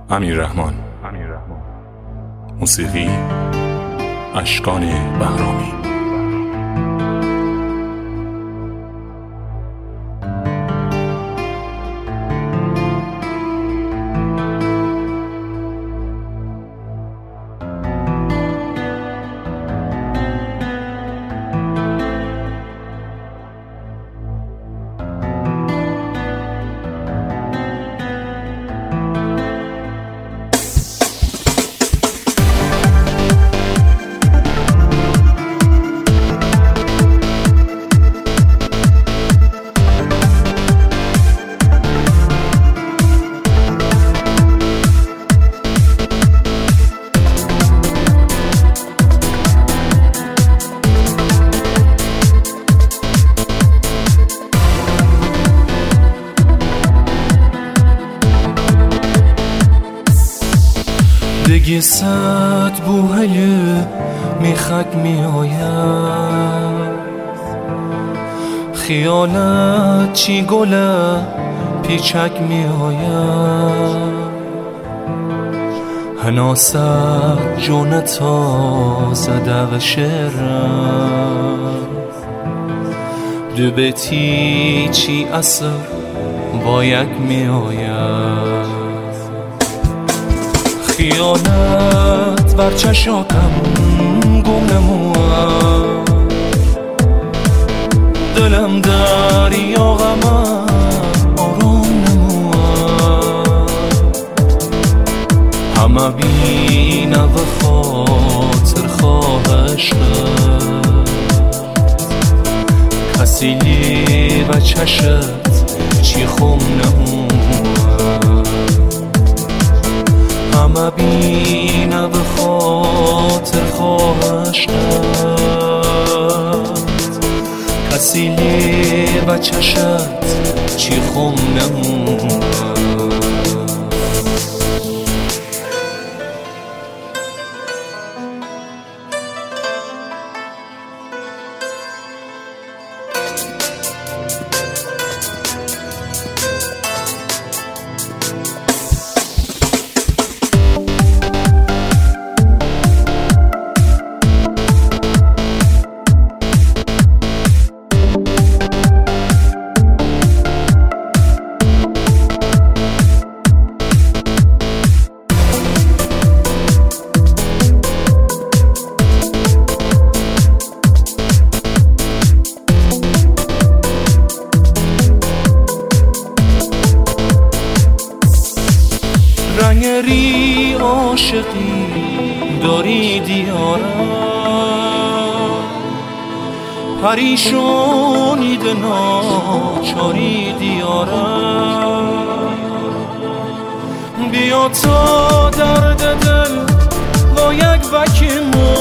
امیررحمان. موسیقی اشکان بهرامی. دگیست بوهیه میخک میآید، خیالت چی گله پیچک میآید، هناست جونتا زده و شرم، دو بیتی چی اثر با یک میآید، خیانت بر چشاتم گم نمود، دلم دریا غمم آرام نمود، همه بینه و خاطر خواهش کرد، کسی لی و چشت چی خم نمود، همه بینه به خاطر خواهش کرد، کسی لی و چشت چی خم نمود. رنگ ری عاشقی داری دیارم، پریشانی ناچاری دیارم، بیا تا درد دل با یک وکی